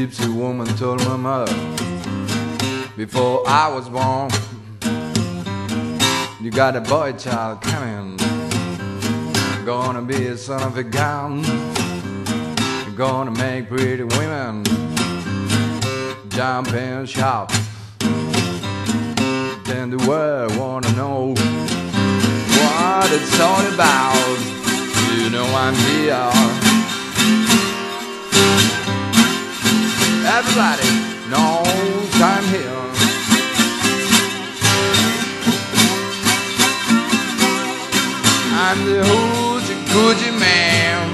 gypsy woman told my mother before I was born, you got a boy child coming, gonna be a son of a gun, you're gonna make pretty women jump and shout. Then the world wanna know what it's all about. You know I'm here. Everybody knows I'm here. I'm the hoochie coochie man.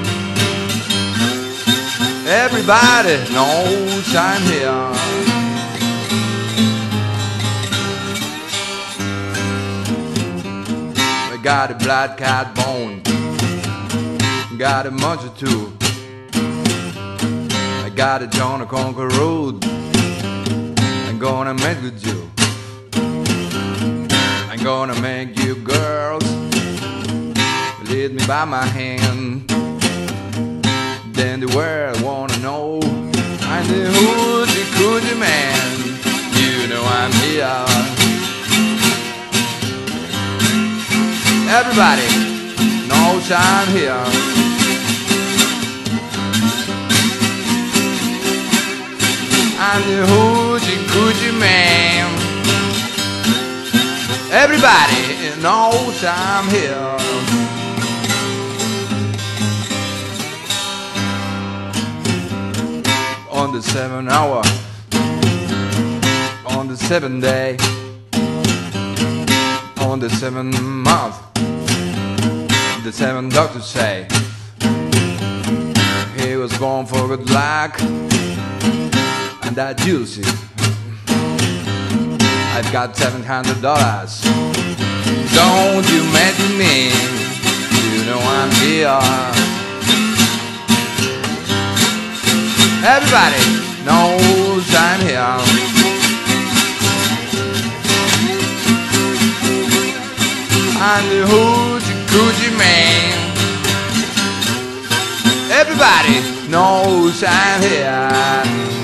Everybody knows I'm here. I got a black cat bone, got a munch or two. I got a John to Conquer road. I'm gonna make with you. I'm gonna make you girls lead me by my hand. Then the world wanna know I'm the hoochie coochie man. You know I'm here. Everybody knows I'm here. I'm the hoochie coochie man. Everybody knows I'm here. On the 7th hour, on the 7th day, on the 7th month, the 7th doctor say he was born for good luck, and that you see I've got $700. Don't you mention me, you know I'm here. Everybody knows I'm here. I'm the hoochie coochie man. Everybody knows I'm here.